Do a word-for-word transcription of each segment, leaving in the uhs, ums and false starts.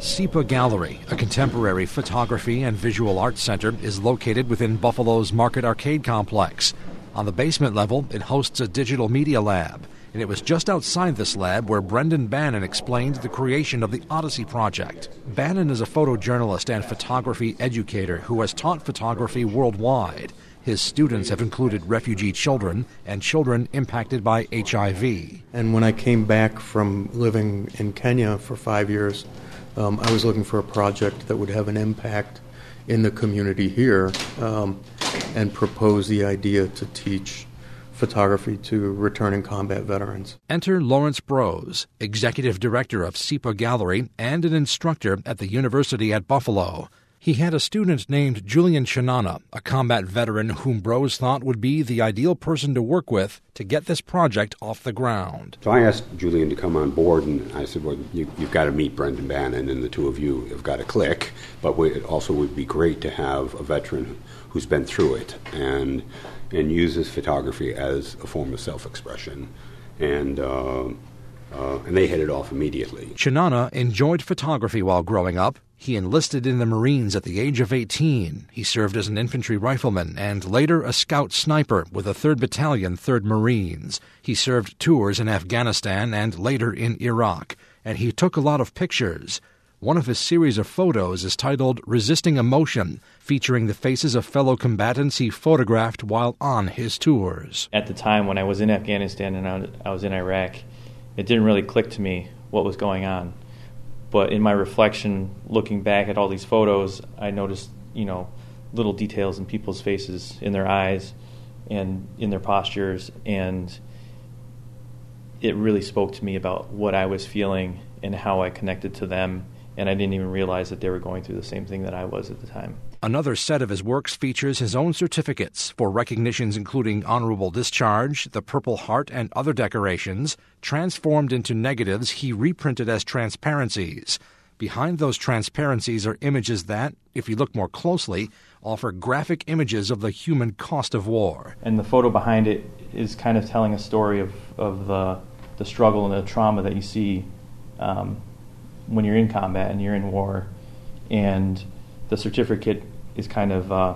SEPA Gallery, a contemporary photography and visual arts center, is located within Buffalo's Market Arcade complex. On the basement level, it hosts a digital media lab, and it was just outside this lab where Brendan Bannon explained the creation of the Odyssey Project. Bannon is a photojournalist and photography educator who has taught photography worldwide. His students have included refugee children and children impacted by H I V. And when I came back from living in Kenya for five years, um, I was looking for a project that would have an impact in the community here, um, and proposed the idea to teach photography to returning combat veterans. Enter Lawrence Brose, Executive Director of SEPA Gallery and an instructor at the University at Buffalo. He had a student named Julian Chinana, a combat veteran whom Brose thought would be the ideal person to work with to get this project off the ground. So I asked Julian to come on board, and I said, well, you, you've got to meet Brendan Bannon, and the two of you have got to click, but we, it also would be great to have a veteran who's been through it and and uses photography as a form of self-expression. And uh, uh, and they hit it off immediately. Chinana enjoyed photography while growing up. He enlisted in the Marines at the age of eighteen. He served as an infantry rifleman and later a scout sniper with the third Battalion, third Marines. He served tours in Afghanistan and later in Iraq, and he took a lot of pictures. One of his series of photos is titled Resisting Emotion, featuring the faces of fellow combatants he photographed while on his tours. At the time when I was in Afghanistan and I was in Iraq, it didn't really click to me what was going on. But in my reflection, looking back at all these photos, I noticed, you know, little details in people's faces, in their eyes, and in their postures, and it really spoke to me about what I was feeling and how I connected to them, and I didn't even realize that they were going through the same thing that I was at the time. Another set of his works features his own certificates for recognitions including honorable discharge, the Purple Heart, and other decorations. Transformed into negatives, he reprinted as transparencies. Behind those transparencies are images that, if you look more closely, offer graphic images of the human cost of war. And the photo behind it is kind of telling a story of, of the, the struggle and the trauma that you see um, when you're in combat and you're in war. And the certificate is kind of uh,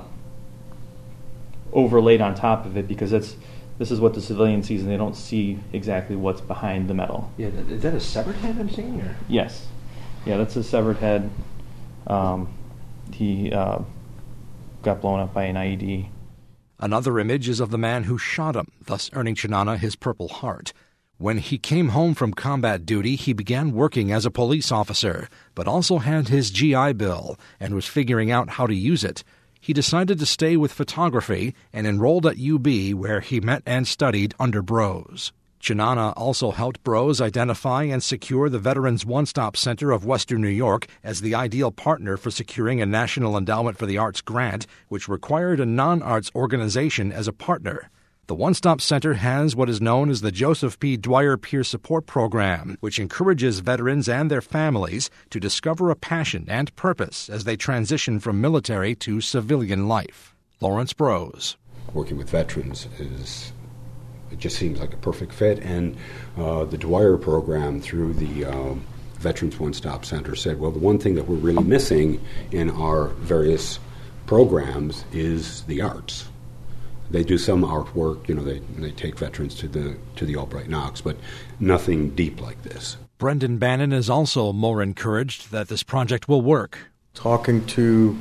overlaid on top of it because it's, this is what the civilian sees, and they don't see exactly what's behind the medal. Yeah, is that a severed head I'm seeing? Or? Yes. Yeah, that's a severed head. Um, he uh, got blown up by an I E D. Another image is of the man who shot him, thus earning Chinana his Purple Heart. When he came home from combat duty, he began working as a police officer, but also had his G I Bill and was figuring out how to use it. He decided to stay with photography and enrolled at U B, where he met and studied under Brose. Chinana also helped Brose identify and secure the Veterans One-Stop Center of Western New York as the ideal partner for securing a National Endowment for the Arts grant, which required a non-arts organization as a partner. The One-Stop Center has what is known as the Joseph P. Dwyer Peer Support Program, which encourages veterans and their families to discover a passion and purpose as they transition from military to civilian life. Lawrence Brose. Working with veterans is, it just seems like a perfect fit, and uh, the Dwyer program through the uh, Veterans One-Stop Center said, well, the one thing that we're really missing in our various programs is the arts. They do some artwork, you know, they they take veterans to the to the Albright Knox, but nothing deep like this. Brendan Bannon is also more encouraged that this project will work. Talking to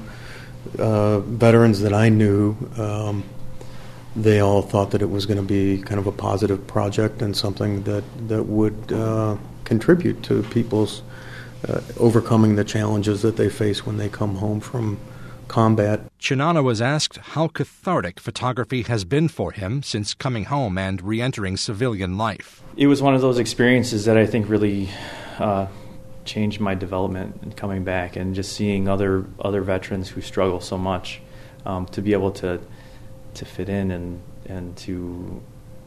uh, veterans that I knew, um, they all thought that it was going to be kind of a positive project and something that, that would uh, contribute to people's uh, overcoming the challenges that they face when they come home from combat. Chinana was asked how cathartic photography has been for him since coming home and re-entering civilian life. It was one of those experiences that I think really uh, changed my development in coming back, and just seeing other other veterans who struggle so much, um, to be able to to fit in and, and to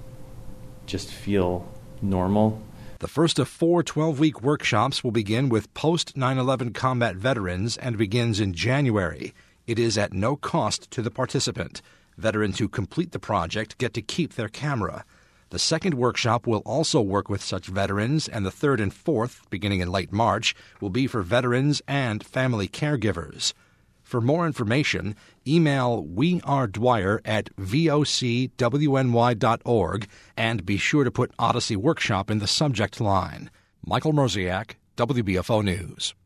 just feel normal. The first of four twelve-week workshops will begin with post nine eleven combat veterans and begins in January. It is at no cost to the participant. Veterans who complete the project get to keep their camera. The second workshop will also work with such veterans, and the third and fourth, beginning in late March, will be for veterans and family caregivers. For more information, email wearedwyer at v o c w n y dot org and be sure to put Odyssey Workshop in the subject line. Michael Mrziak, W B F O News.